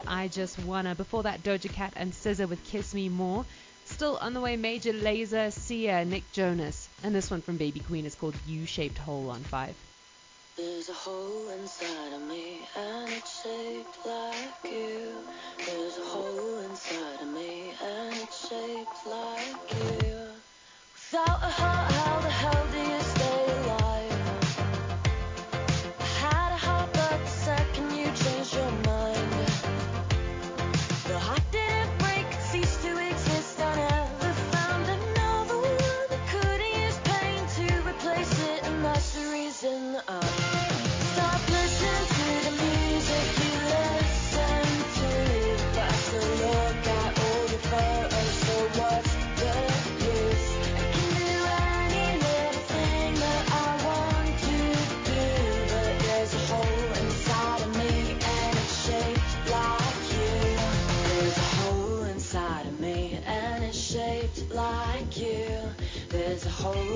I Just Wanna. Before that, Doja Cat and SZA with Kiss Me More. Still on the way, Major Lazer, Sia, Nick Jonas. And this one from Baby Queen is called U-Shaped Hole on 5. There's a hole inside of me and it's shaped like you. There's a hole inside of me and it's shaped like you. Without a heart, how the hell do you stay alive? I had a heart, but the second you changed your mind, the heart didn't break, it ceased to exist. I never found another one that couldn't use pain to replace it, and that's the reason I stop listening to the music you listen to. That's a look at all your photos, so what's the use? I can do any little thing that I want to do, but there's a hole inside of me and it's shaped like you. There's a hole inside of me and it's shaped like you. There's a hole